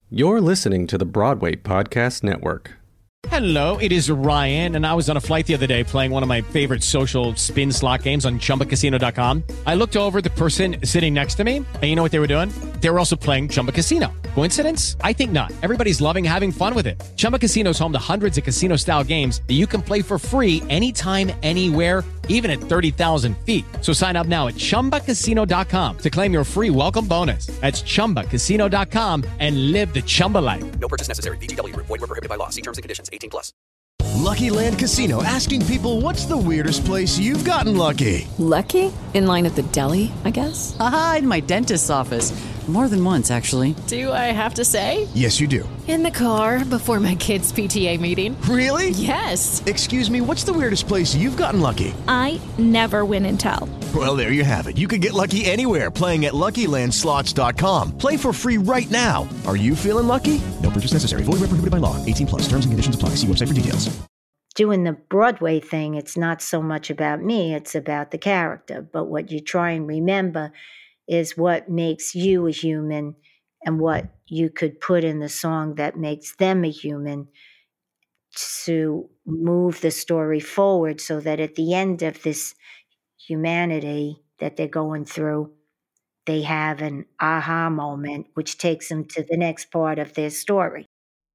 You're listening to the Broadway Podcast Network. Hello, it is Ryan, and I was on a flight the other day playing one of my favorite social spin slot games on ChumbaCasino.com. I looked over at the person sitting next to me, and you know what they were doing? They were also playing Chumba Casino. Coincidence? I think not. Everybody's loving having fun with it. Chumba Casino is home to hundreds of casino-style games that you can play for free anytime, anywhere, even at 30,000 feet. So sign up now at ChumbaCasino.com to claim your free welcome bonus. That's ChumbaCasino.com and live the Chumba life. No purchase necessary. VGW. Void where prohibited by law. See terms and conditions. 18+. Lucky Land Casino, asking people, what's the weirdest place you've gotten lucky? Lucky? In line at the deli, I guess? Aha, in my dentist's office. More than once, actually. Do I have to say? Yes, you do. In the car before my kids' PTA meeting. Really? Yes. Excuse me, what's the weirdest place you've gotten lucky? I never win and tell. Well, there you have it. You can get lucky anywhere, playing at LuckyLandSlots.com. Play for free right now. Are you feeling lucky? No purchase necessary. Void where prohibited by law. 18+. Terms and conditions apply. See website for details. Doing the Broadway thing, it's not so much about me, it's about the character. But what you try and remember is what makes you a human and what you could put in the song that makes them a human to move the story forward so that at the end of this humanity that they're going through, they have an aha moment, which takes them to the next part of their story.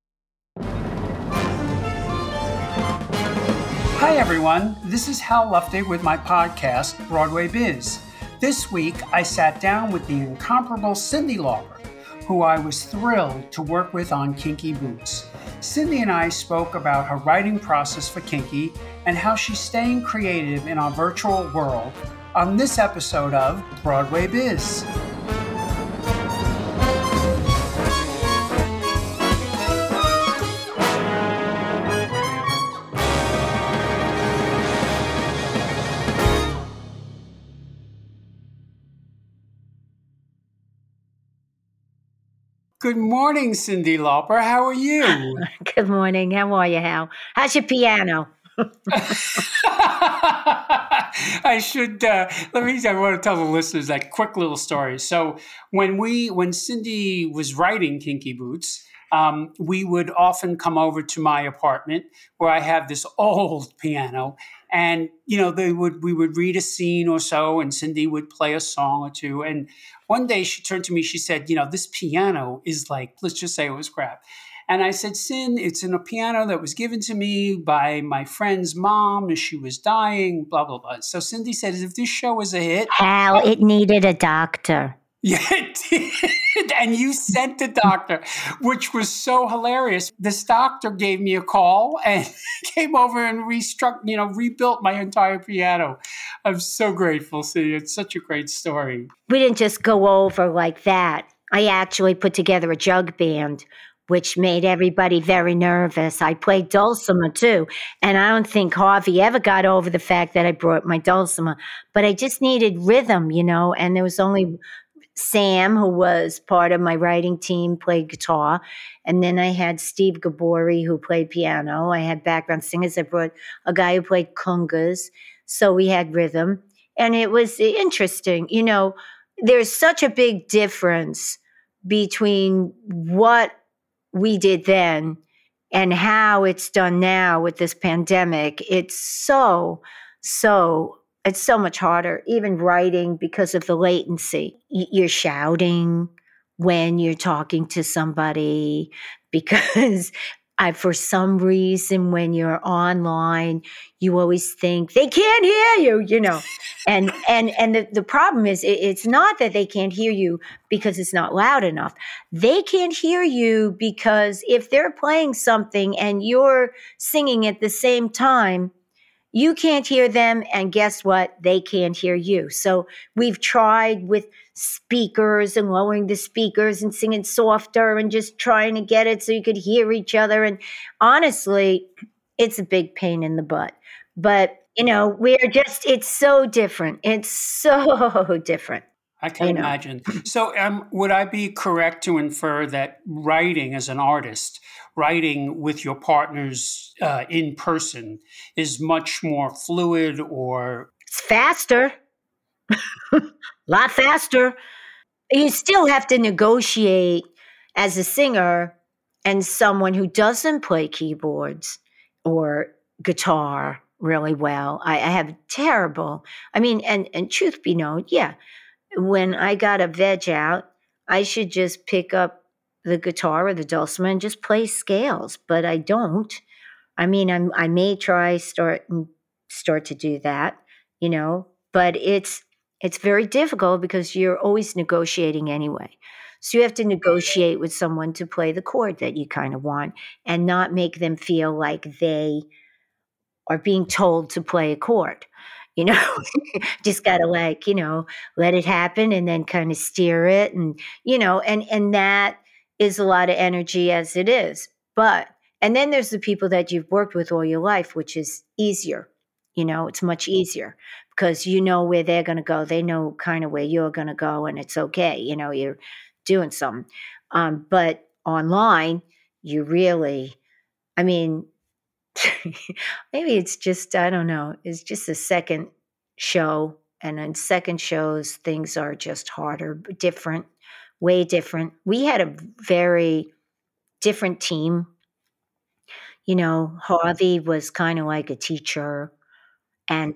Hi, everyone. This is Hal Luftig with my podcast, Broadway Biz. This week, I sat down with the incomparable Cyndi Lauper, who I was thrilled to work with on Kinky Boots. Cyndi and I spoke about her writing process for Kinky and how she's staying creative in our virtual world on this episode of Broadway Biz. Good morning, Cyndi Lauper. How are you? Good morning. How are you, Hal? How's your piano? I should, I want to tell the listeners that quick little story. So when Cyndi was writing Kinky Boots, we would often come over to my apartment where I have this old piano. And, you know, we would read a scene or so and Cyndi would play a song or two. And one day she turned to me, she said, you know, this piano is like, let's just say it was crap. And I said, Cyn, it's in a piano that was given to me by my friend's mom as she was dying, blah, blah, blah. So Cyndi said, if this show is a hit. Hal, it needed a doctor. Yeah, it did. And you sent the doctor, which was so hilarious. This doctor gave me a call and came over and rebuilt my entire piano. I'm so grateful, Cyndi. It's such a great story. We didn't just go over like that. I actually put together a jug band, which made everybody very nervous. I played dulcimer too. And I don't think Harvey ever got over the fact that I brought my dulcimer. But I just needed rhythm, you know, and there was only Sam, who was part of my writing team, played guitar. And then I had Steve Gabori, who played piano. I had background singers. I brought a guy who played congas. So we had rhythm. And it was interesting. You know, there's such a big difference between what we did then and how it's done now with this pandemic. It's so much harder, even writing, because of the latency. You're shouting when you're talking to somebody because for some reason, when you're online, you always think they can't hear you, you know. And the problem is it's not that they can't hear you because it's not loud enough. They can't hear you because if they're playing something and you're singing at the same time, you can't hear them, and guess what? They can't hear you. So we've tried with speakers and lowering the speakers and singing softer and just trying to get it so you could hear each other. And honestly, it's a big pain in the butt. But, you know, it's so different. It's so different. I can imagine. So would I be correct to infer that writing as an artist, writing with your partners in person is much more fluid or... It's faster. A lot faster. You still have to negotiate as a singer and someone who doesn't play keyboards or guitar really well, I have terrible, and truth be known, yeah, when I got a veg out, I should just pick up the guitar or the dulcimer and just play scales, but I don't. I may try start to do that, but it's very difficult because you're always negotiating anyway. So you have to negotiate with someone to play the chord that you kind of want and not make them feel like they are being told to play a chord. Just got to let it happen and then kind of steer it. And that is a lot of energy as it is. And then there's the people that you've worked with all your life, which is easier. It's much easier because you know where they're going to go. They know kind of where you're going to go, and it's okay. You're doing something. But online, you really, maybe it's just, I don't know, it's just a second show. And in second shows, things are just harder, different, way different. We had a very different team. Harvey was kind of like a teacher, and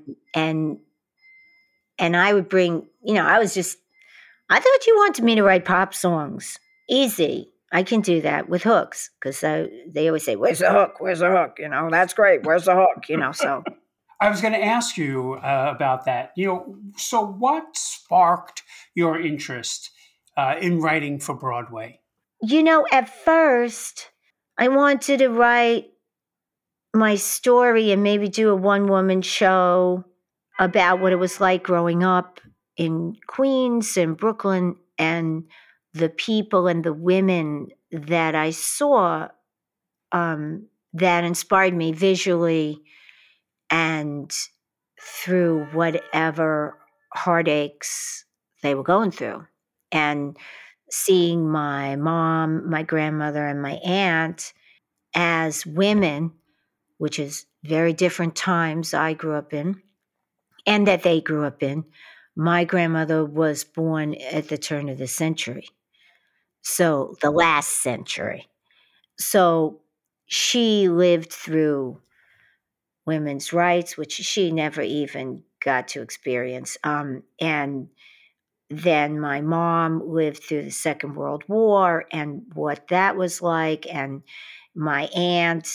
I would bring, I thought you wanted me to write pop songs. Easy. I can do that with hooks because they always say, "Where's the hook? Where's the hook?" That's great. Where's the hook? So. I was going to ask you about that. So what sparked your interest in writing for Broadway? At first, I wanted to write my story and maybe do a one-woman show about what it was like growing up in Queens and Brooklyn and the people and the women that I saw that inspired me visually and through whatever heartaches they were going through. And seeing my mom, my grandmother, and my aunt as women, which is very different times I grew up in and that they grew up in. My grandmother was born at the turn of the century. So the last century. So she lived through women's rights, which she never even got to experience. And then my mom lived through the Second World War and what that was like. And my aunt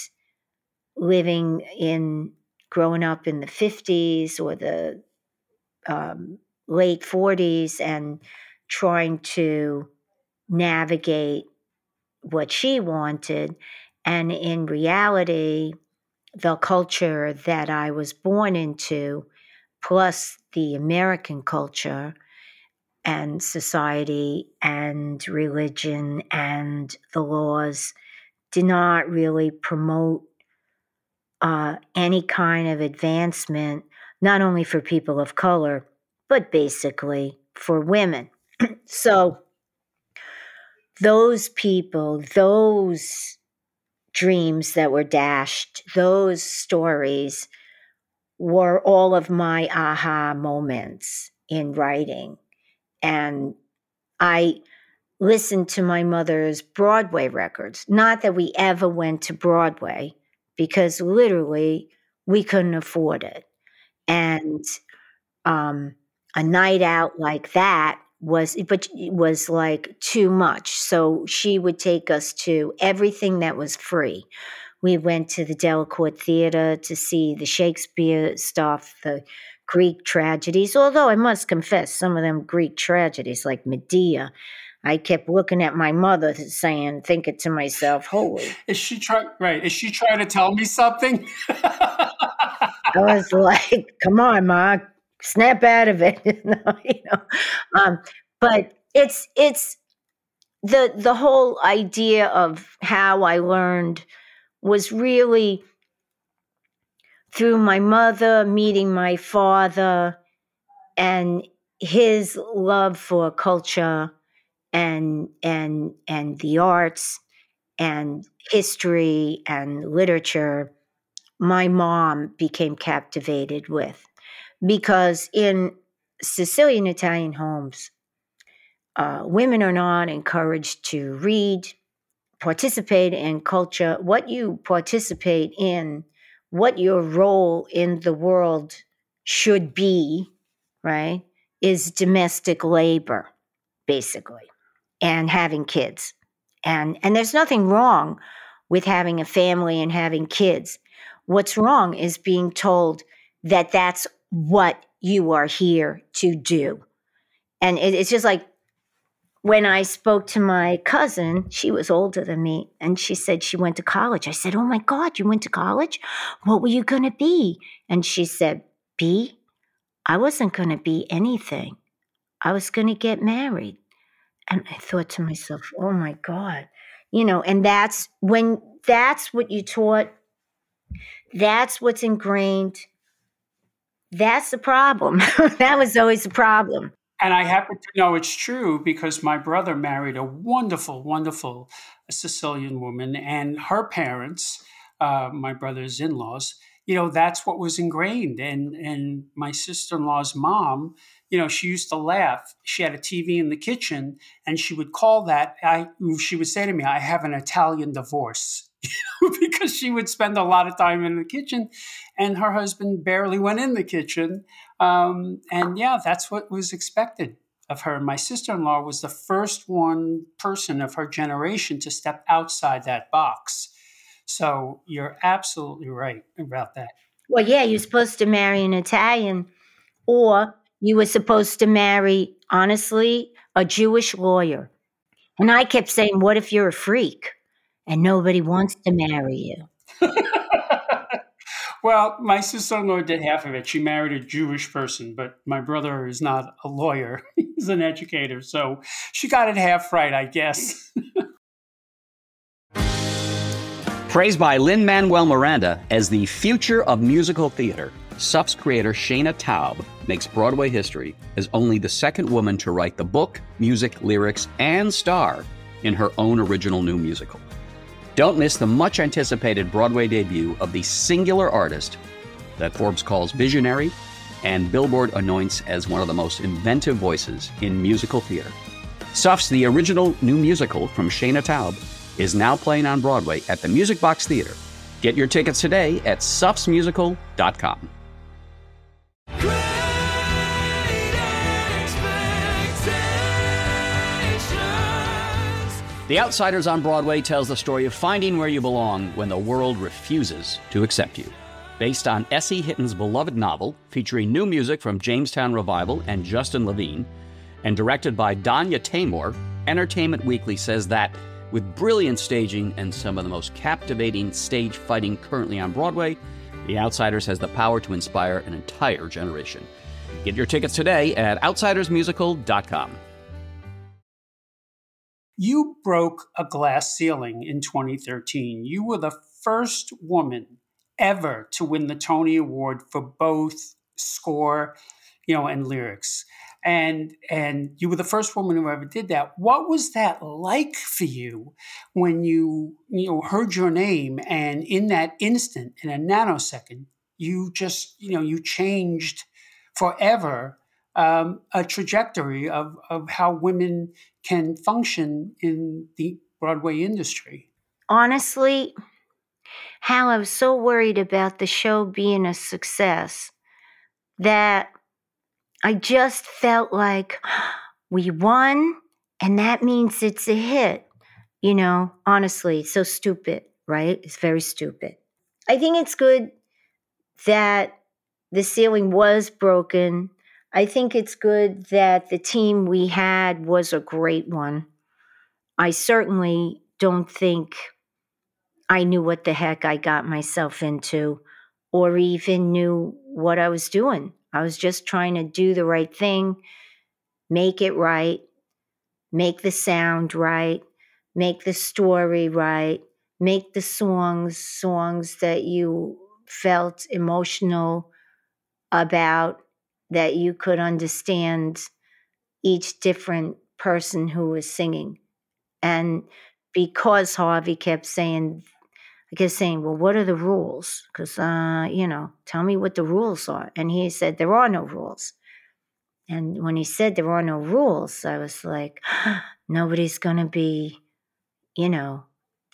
growing up in the 50s or the late 40s and trying to navigate what she wanted. And in reality, the culture that I was born into, plus the American culture and society and religion and the laws, did not really promote any kind of advancement, not only for people of color, but basically for women. So those people, those dreams that were dashed, those stories were all of my aha moments in writing. And I listened to my mother's Broadway records. Not that we ever went to Broadway, because literally we couldn't afford it. And a night out like that was like too much. So she would take us to everything that was free. We went to the Delacorte Theater to see the Shakespeare stuff, the Greek tragedies, although I must confess, some of them Greek tragedies, like Medea, I kept looking at my mother thinking to myself, holy. Is she trying to tell me something? I was like, come on, Ma, snap out of it. But it's the whole idea of how I learned was really through my mother meeting my father and his love for culture and the arts and history and literature. My mom became captivated with, because in Sicilian Italian homes, women are not encouraged to read, participate in culture, what you participate in, what your role in the world should be, right, is domestic labor, basically, and having kids. And there's nothing wrong with having a family and having kids. What's wrong is being told that that's what you are here to do. And it's just like when I spoke to my cousin, she was older than me, and she said she went to college. I said, "Oh my God, you went to college? What were you going to be?" And she said, I wasn't going to be anything. I was going to get married. And I thought to myself, oh my God, and that's what you taught, that's what's ingrained. That's the problem. That was always the problem. And I happen to know it's true because my brother married a wonderful, wonderful Sicilian woman, and her parents, my brother's in-laws, that's what was ingrained. And my sister-in-law's mom, she used to laugh. She had a TV in the kitchen, and she would call that. She would say to me, "I have an Italian divorce," because she would spend a lot of time in the kitchen, and her husband barely went in the kitchen. And yeah, that's what was expected of her. My sister-in-law was the first person of her generation to step outside that box. So you're absolutely right about that. Well, yeah, you're supposed to marry an Italian, or you were supposed to marry, honestly, a Jewish lawyer. And I kept saying, what if you're a freak and nobody wants to marry you? Well, my sister-in-law did half of it. She married a Jewish person, but my brother is not a lawyer. He's an educator. So she got it half right, I guess. Praised by Lin-Manuel Miranda as the future of musical theater, SUF's creator Shana Taub makes Broadway history as only the second woman to write the book, music, lyrics, and star in her own original new musical. Don't miss the much-anticipated Broadway debut of the singular artist that Forbes calls visionary and Billboard anoints as one of the most inventive voices in musical theater. SUF's The Original New Musical from Shana Taub is now playing on Broadway at the Music Box Theater. Get your tickets today at sufsmusical.com. The Outsiders on Broadway tells the story of finding where you belong when the world refuses to accept you. Based on S.E. Hitton's beloved novel, featuring new music from Jamestown Revival and Justin Levine, and directed by Danya Taymor, Entertainment Weekly says that, with brilliant staging and some of the most captivating stage fighting currently on Broadway, The Outsiders has the power to inspire an entire generation. Get your tickets today at outsidersmusical.com. You broke a glass ceiling in 2013. You were the first woman ever to win the Tony Award for both score, and lyrics. And you were the first woman who ever did that. What was that like for you when you heard your name, and in that instant, in a nanosecond, you just, you changed forever a trajectory of how women can function in the Broadway industry? Honestly, Hal, I was so worried about the show being a success that I just felt like we won, and that means it's a hit. Honestly, it's so stupid, right? It's very stupid. I think it's good that the ceiling was broken. I think it's good that the team we had was a great one. I certainly don't think I knew what the heck I got myself into, or even knew what I was doing. I was just trying to do the right thing, make it right, make the sound right, make the story right, make the songs that you felt emotional about, that you could understand each different person who was singing. And because Harvey kept saying, well, what are the rules? Because, tell me what the rules are. And he said, there are no rules. And when he said there are no rules, I was like, nobody's going to be,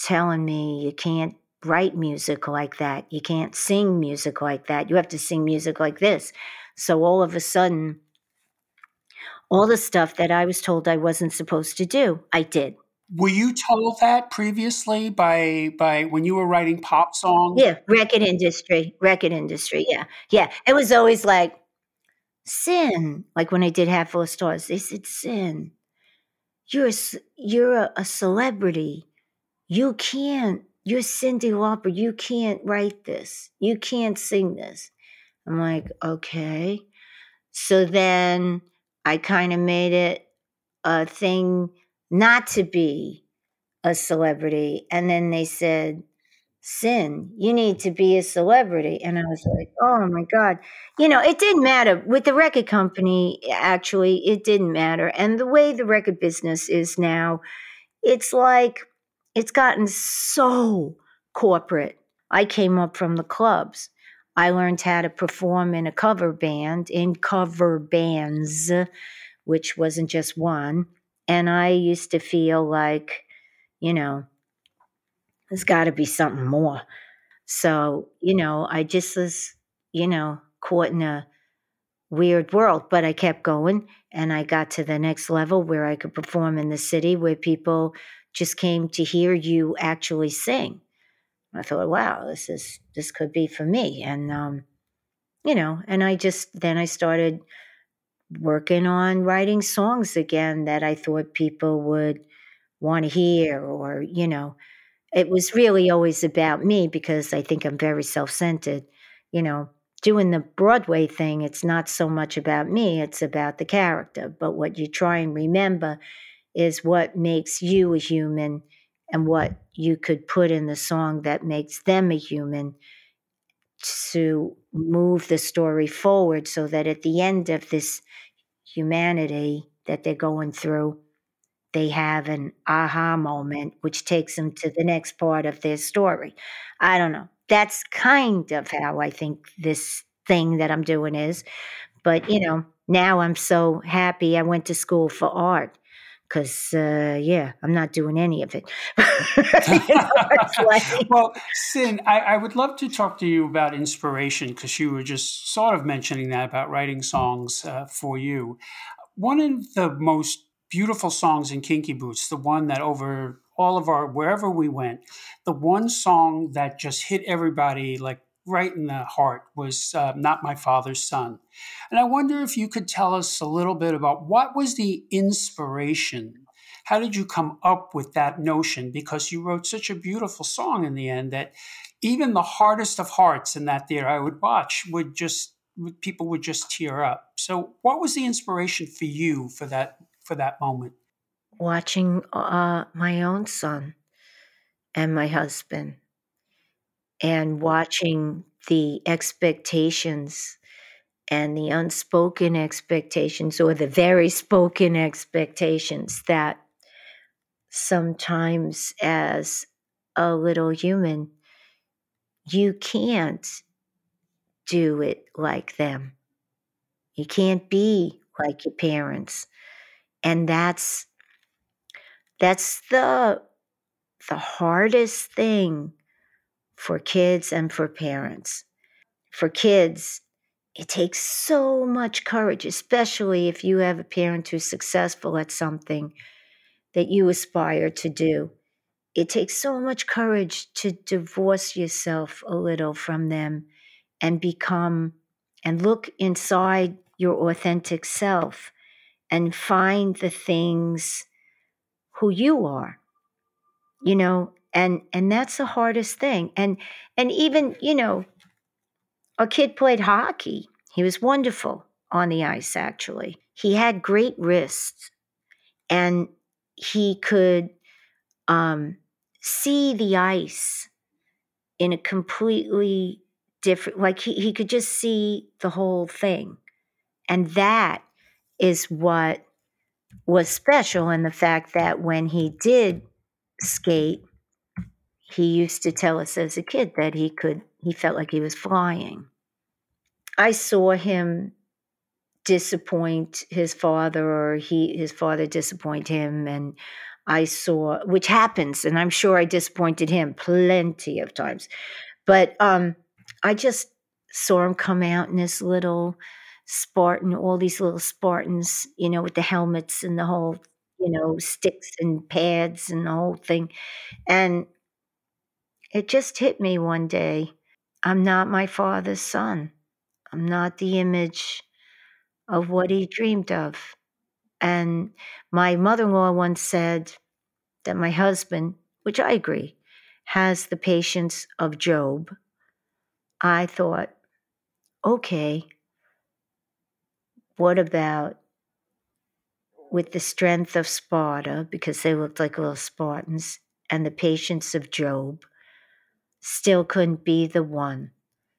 telling me you can't write music like that. You can't sing music like that. You have to sing music like this. So all of a sudden, all the stuff that I was told I wasn't supposed to do, I did. Were you told that previously by when you were writing pop songs? Yeah, record industry. Yeah. It was always like, Sin, like when I did Hat Full of Stars, they said, Sin, you're a celebrity. You're Cyndi Lauper. You can't write this. You can't sing this. I'm like, okay. So then I kind of made it a thing not to be a celebrity. And then they said, Sin, you need to be a celebrity. And I was like, oh my God. It didn't matter. With the record company, actually, it didn't matter. And the way the record business is now, it's like, it's gotten so corporate. I came up from the clubs. I learned how to perform in cover bands, which wasn't just one. And I used to feel like, there's got to be something more. So, I just was, caught in a weird world, but I kept going and I got to the next level where I could perform in the city where people just came to hear you actually sing. I thought, wow, this could be for me. And, and then I started working on writing songs again that I thought people would want to hear or, it was really always about me because I think I'm very self-centered. Doing the Broadway thing, it's not so much about me, it's about the character. But what you try and remember is what makes you a human and what you could put in the song that makes them a human to move the story forward so that at the end of this humanity that they're going through, they have an aha moment, which takes them to the next part of their story. I don't know. That's kind of how I think this thing that I'm doing is. But, now I'm so happy I went to school for art because, I'm not doing any of it. Well, Sin, I would love to talk to you about inspiration because you were just sort of mentioning that about writing songs for you. One of the most beautiful songs in Kinky Boots, the one that over all of wherever we went, the one song that just hit everybody like right in the heart was Not My Father's Son. And I wonder if you could tell us a little bit about what was the inspiration? How did you come up with that notion? Because you wrote such a beautiful song in the end that even the hardest of hearts in that theater I would watch people would just tear up. So what was the inspiration for you for that moment? Watching my own son and my husband and watching the expectations and the unspoken expectations or the very spoken expectations that sometimes as a little human, you can't do it like them. You can't be like your parents. And that's the hardest thing for kids and for parents. For kids, it takes so much courage, especially if you have a parent who's successful at something that you aspire to do. It takes so much courage to divorce yourself a little from them and look inside your authentic self and find the things who you are, and that's the hardest thing. And even, our kid played hockey. He was wonderful on the ice, actually. He had great wrists and he could see the ice in a completely different, like he could just see the whole thing. And that is what was special in the fact that when he did skate, he used to tell us as a kid that he felt like he was flying. I saw him disappoint his father or his father disappoint him. And I saw, which happens, and I'm sure I disappointed him plenty of times. But I just saw him come out in this little Spartan, all these little Spartans, with the helmets and the whole, sticks and pads and the whole thing. And it just hit me one day. I'm not my father's son. I'm not the image of what he dreamed of. And my mother-in-law once said that my husband, which I agree, has the patience of Job. I thought, okay, what about with the strength of Sparta, because they looked like little Spartans, and the patience of Job, still couldn't be the one,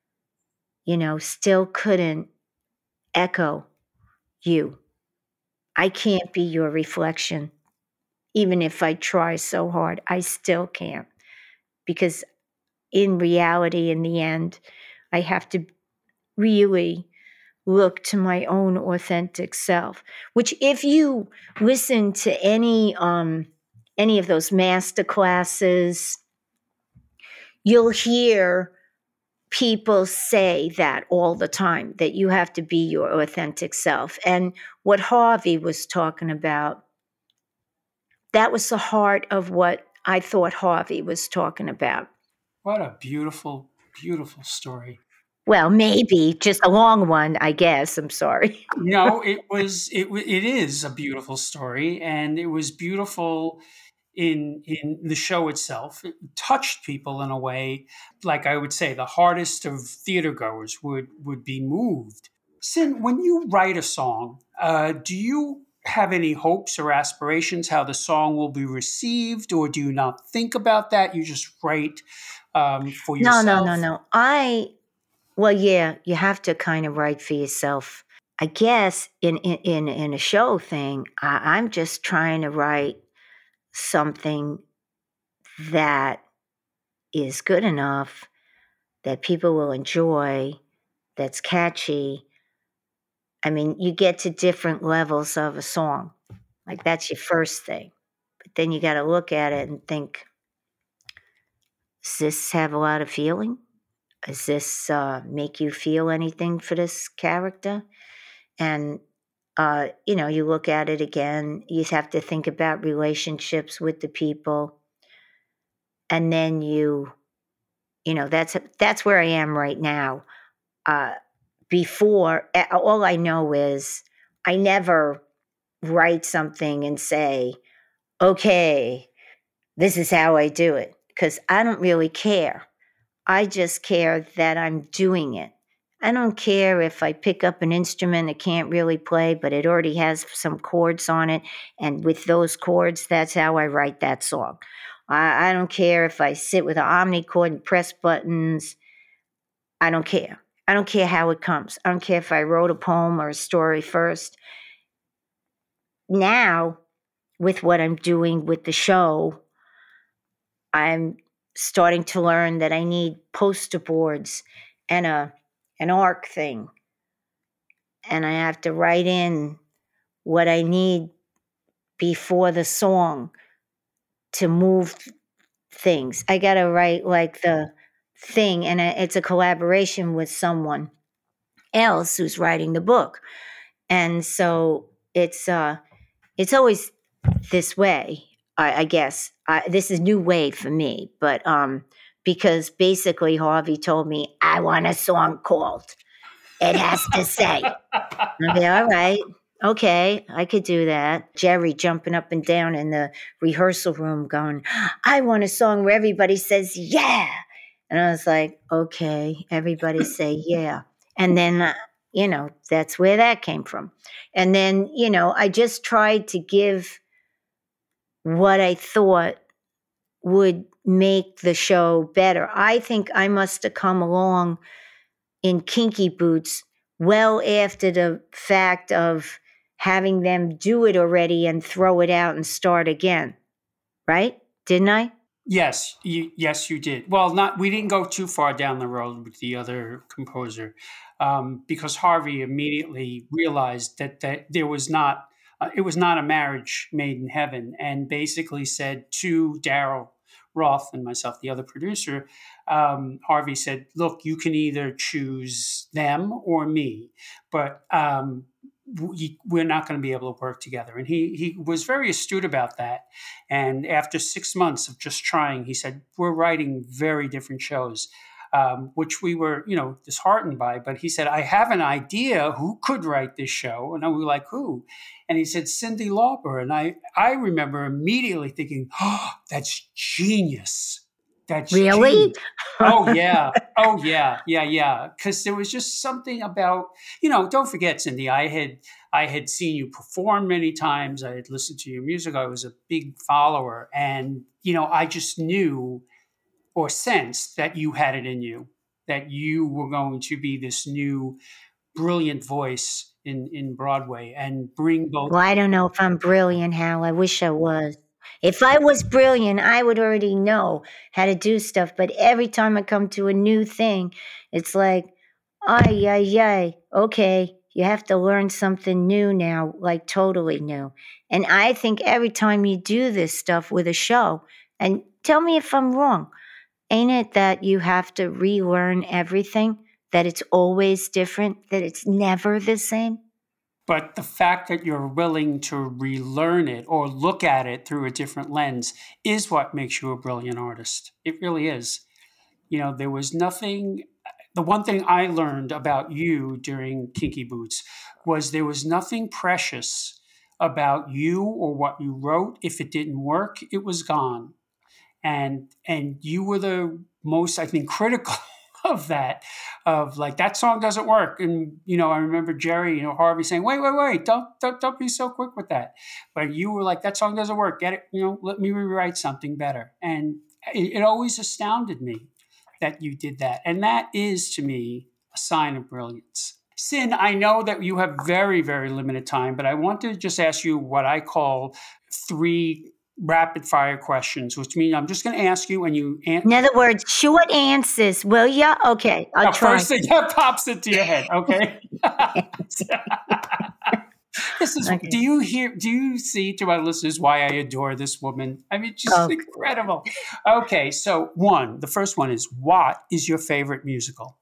still couldn't echo you. I can't be your reflection. Even if I try so hard, I still can't. Because in reality, in the end, I have to really look to my own authentic self, which if you listen to any of those master classes, you'll hear people say that all the time, that you have to be your authentic self. And what Harvey was talking about, that was the heart of what I thought Harvey was talking about. What a beautiful, beautiful story. Well, maybe just a long one, I guess. I'm sorry. No, it is a beautiful story, and it was beautiful in the show itself. It touched people in a way, like I would say, the hardest of theater goers would be moved. Sin, when you write a song, do you have any hopes or aspirations how the song will be received, or do you not think about that? You just write for yourself? No. Well, yeah, you have to kind of write for yourself. I guess in a show thing, I'm just trying to write something that is good enough, that people will enjoy, that's catchy. I mean, you get to different levels of a song. Like, that's your first thing. But then you got to look at it and think, does this have a lot of feeling? Does this make you feel anything for this character? And, you look at it again, you have to think about relationships with the people. And then that's where I am right now. Before, all I know is I never write something and say, okay, this is how I do it, because I don't really care. I just care that I'm doing it. I don't care if I pick up an instrument that can't really play, but it already has some chords on it. And with those chords, that's how I write that song. I don't care if I sit with an omnichord and press buttons. I don't care. I don't care how it comes. I don't care if I wrote a poem or a story first. Now, with what I'm doing with the show, I'm starting to learn that I need poster boards and an arc thing. And I have to write in what I need before the song to move things. I got to write like the thing, and it's a collaboration with someone else who's writing the book. And so it's always this way. I guess this is new wave for me, but because basically Harvey told me I want a song called It Has to Say. Okay, all right, okay, I could do that. Jerry jumping up and down in the rehearsal room going, I want a song where everybody says yeah. And I was like, okay, everybody say yeah. And then, that's where that came from. And then, I just tried to give what I thought would make the show better. I think I must have come along in Kinky Boots well after the fact of having them do it already and throw it out and start again. Right? Didn't I? Yes, you did. Well, we didn't go too far down the road with the other composer, because Harvey immediately realized that there was not it was not a marriage made in heaven, and basically said to Daryl Roth and myself, the other producer, Harvey said, look, you can either choose them or me, but we're not going to be able to work together. And he was very astute about that. And after 6 months of just trying, he said, we're writing very different shows, which we were, disheartened by. But he said, I have an idea who could write this show. And we were like, who? And he said, Cyndi Lauper. And I remember immediately thinking, oh, that's genius. That's really? Genius. Oh, yeah. Oh, yeah. Yeah. Yeah. Because there was just something about, don't forget, Cyndi, I had seen you perform many times. I had listened to your music. I was a big follower. And, I just knew or sensed that you had it in you, that you were going to be this new brilliant voice in Broadway and bring both. Well, I don't know if I'm brilliant, Hal. I wish I was. If I was brilliant, I would already know how to do stuff. But every time I come to a new thing, it's like, ay, ay, ay, okay, you have to learn something new now, like totally new. And I think every time you do this stuff with a show, and tell me if I'm wrong, ain't it that you have to relearn everything, that it's always different, that it's never the same? But the fact that you're willing to relearn it or look at it through a different lens is what makes you a brilliant artist. It really is. There was nothing. The one thing I learned about you during Kinky Boots was there was nothing precious about you or what you wrote. If it didn't work, it was gone. And you were the most, I think, critical of that, of like, that song doesn't work. And, I remember Jerry, Harvey saying, wait, don't be so quick with that. But you were like, that song doesn't work. Get it, let me rewrite something better. And it always astounded me that you did that. And that is, to me, a sign of brilliance. Sin, I know that you have very, very limited time, but I want to just ask you what I call 3 rapid fire questions, which means I'm just going to ask you and you answer. In other words, short answers, will ya? Okay, I'll try. First thing that pops into your head, okay? This is. Okay. Do you see, to my listeners, why I adore this woman? I mean, just incredible. Okay, so the first one is, what is your favorite musical?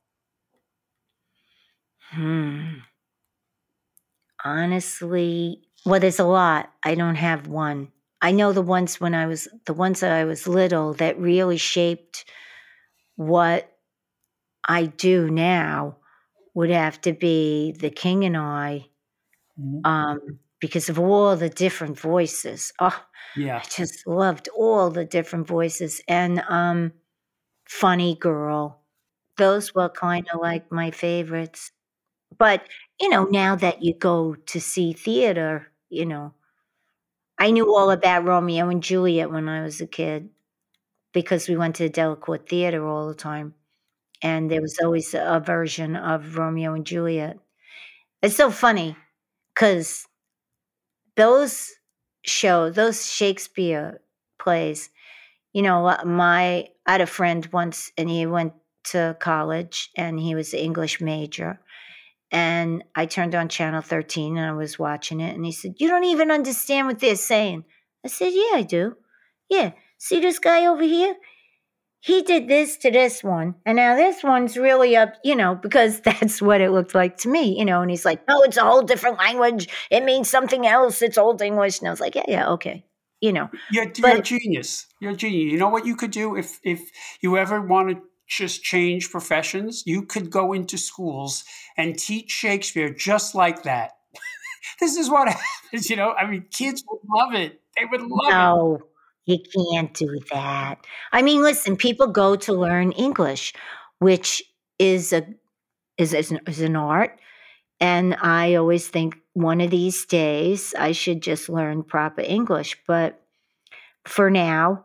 Honestly, well, there's a lot. I don't have one. I know the ones that I was little that really shaped what I do now would have to be The King and I, because of all the different voices. Oh, yeah. I just loved all the different voices. And Funny Girl. Those were kind of like my favorites. But, now that you go to see theater, I knew all about Romeo and Juliet when I was a kid because we went to the Delacorte Theater all the time. And there was always a version of Romeo and Juliet. It's so funny because those Shakespeare plays, I had a friend once and he went to college and he was an English major. And I turned on Channel 13 and I was watching it. And he said, you don't even understand what they're saying. I said, yeah, I do. Yeah. See this guy over here? He did this to this one. And now this one's really up, because that's what it looked like to me, And he's like, no, it's a whole different language. It means something else. It's Old English. And I was like, yeah, okay. You're a genius. You're a genius. You know what you could do if you ever want to just change professions? You could go into schools and teach Shakespeare just like that. This is what happens, kids would love it. They would love it. No, you can't do that. I mean, listen, people go to learn English, which is an art. And I always think one of these days I should just learn proper English. But for now,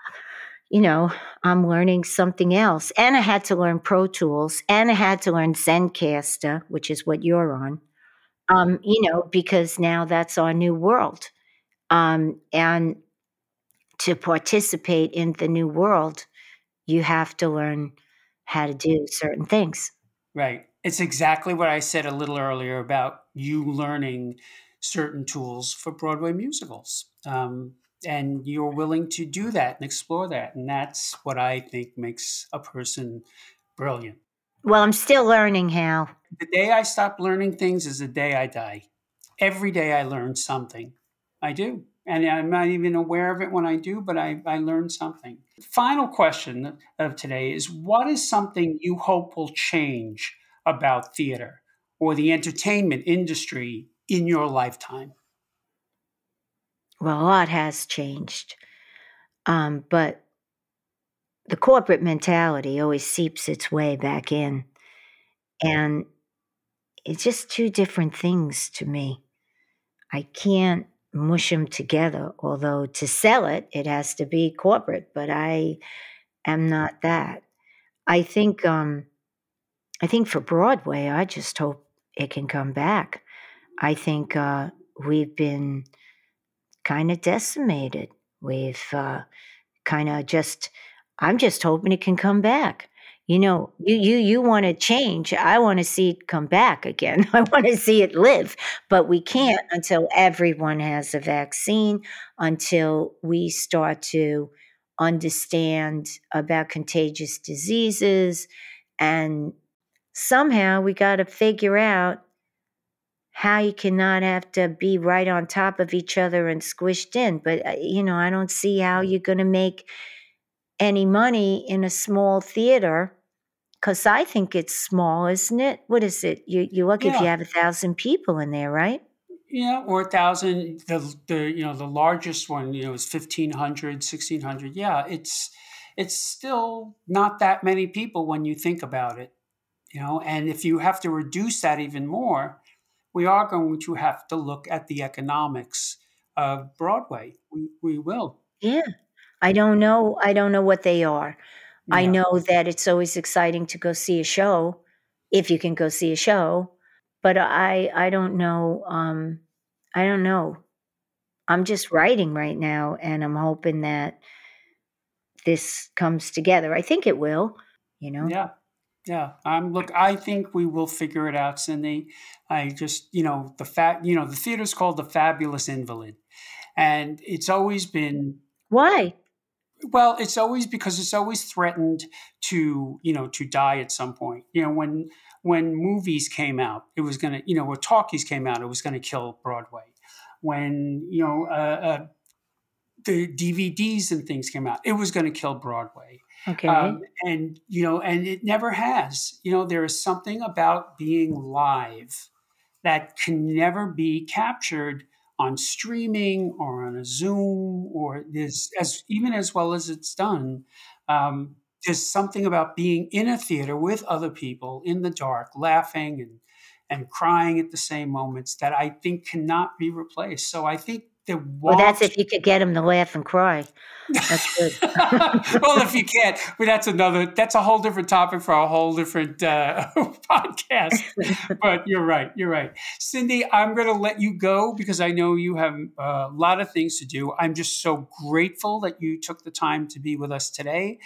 I'm learning something else. And I had to learn Pro Tools, and I had to learn Zencastr, which is what you're on, because now that's our new world. And to participate in the new world, you have to learn how to do certain things. Right. It's exactly what I said a little earlier about you learning certain tools for Broadway musicals. And you're willing to do that and explore that. And that's what I think makes a person brilliant. Well, I'm still learning, Hal. The day I stop learning things is the day I die. Every day I learn something. I do. And I'm not even aware of it when I do, but I learn something. Final question of today is, what is something you hope will change about theater or the entertainment industry in your lifetime? Well, a lot has changed. But the corporate mentality always seeps its way back in. And it's just two different things to me. I can't mush them together, although to sell it, it has to be corporate, but I am not that. I think for Broadway, I just hope it can come back. I think we've been kind of decimated. We've I'm just hoping it can come back. You know, you want to change. I want to see it come back again. I want to see it live, but we can't until everyone has a vaccine, until we start to understand about contagious diseases. And somehow we got to figure out how you cannot have to be right on top of each other and squished in. But, I don't see how you're going to make any money in a small theater, because I think it's small, isn't it? What is it? You're lucky if you have 1,000 people in there, right? Yeah, or 1,000. The largest one, is 1,500, 1,600. Yeah, it's still not that many people when you think about it, And if you have to reduce that even more, we are going to have to look at the economics of Broadway. We will. Yeah. I don't know what they are. Yeah. I know that it's always exciting to go see a show, if you can go see a show, but I don't know. I don't know. I'm just writing right now, and I'm hoping that this comes together. I think it will, Yeah. I think we will figure it out, Cindy. I just, the theater's called The Fabulous Invalid, and it's always been. Why? Well, it's always because it's always threatened to die at some point. When movies came out, it was going to, or talkies came out, it was going to kill Broadway. When, the DVDs and things came out, it was going to kill Broadway. Okay. And it never has. There is something about being live that can never be captured on streaming or on a Zoom, or even as well as it's done. There's something about being in a theater with other people in the dark, laughing and crying at the same moments, that I think cannot be replaced. So I think well, that's if you could get them to laugh and cry. That's good. Well, if you can't, but that's a whole different topic for a whole different podcast. But you're right. Cindy, I'm going to let you go because I know you have a lot of things to do. I'm just so grateful that you took the time to be with us today.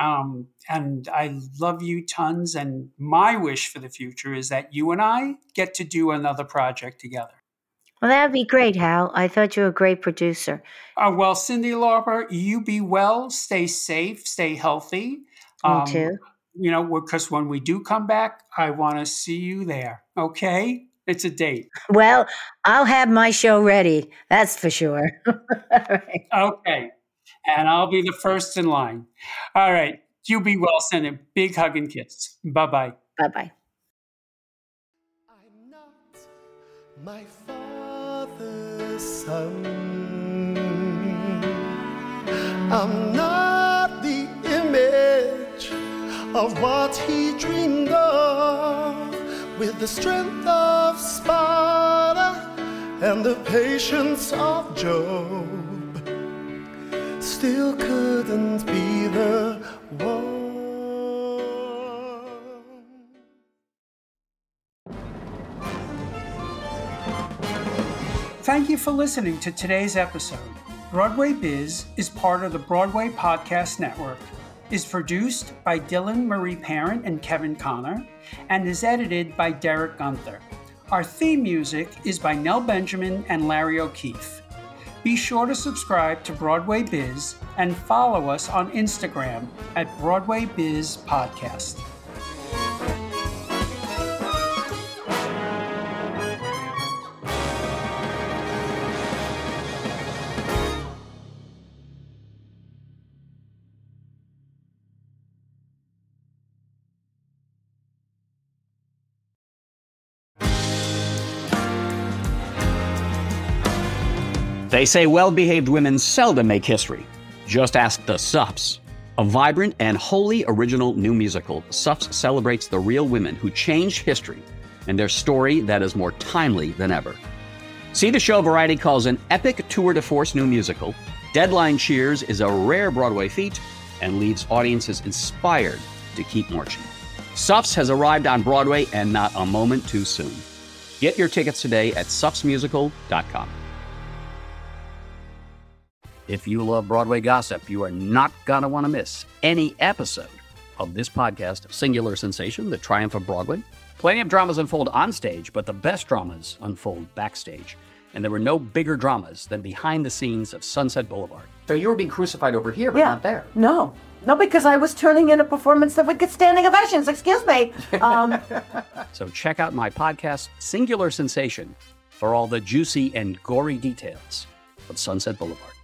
And I love you tons. And my wish for the future is that you and I get to do another project together. Well, that would be great, Hal. I thought you were a great producer. Well, Cyndi Lauper, you be well, stay safe, stay healthy. Me too. Because when we do come back, I want to see you there. Okay? It's a date. Well, I'll have my show ready. That's for sure. Right. Okay. And I'll be the first in line. All right. You be well, Cyndi. Big hug and kiss. Bye-bye. Bye-bye. I'm not my father's son. I'm not the image of what he dreamed of, with the strength of Sparta and the patience of Job. Still couldn't be the one. Thank you for listening to today's episode. Broadway Biz is part of the Broadway Podcast Network, is produced by Dylan Marie Parent and Kevin Connor, and is edited by Derek Gunther. Our theme music is by Nell Benjamin and Larry O'Keefe. Be sure to subscribe to Broadway Biz and follow us on Instagram at Broadway Biz Podcast. They say well-behaved women seldom make history. Just ask the Suffs. A vibrant and wholly original new musical, Suffs celebrates the real women who changed history and their story that is more timely than ever. See the show Variety calls an epic tour de force new musical. Deadline cheers is a rare Broadway feat and leaves audiences inspired to keep marching. Suffs has arrived on Broadway and not a moment too soon. Get your tickets today at suffsmusical.com. If you love Broadway gossip, you are not going to want to miss any episode of this podcast, Singular Sensation, The Triumph of Broadway. Plenty of dramas unfold on stage, but the best dramas unfold backstage. And there were no bigger dramas than behind the scenes of Sunset Boulevard. So you were being crucified over here, but not there. No, because I was turning in a performance that would get standing ovations. Excuse me. So check out my podcast, Singular Sensation, for all the juicy and gory details of Sunset Boulevard.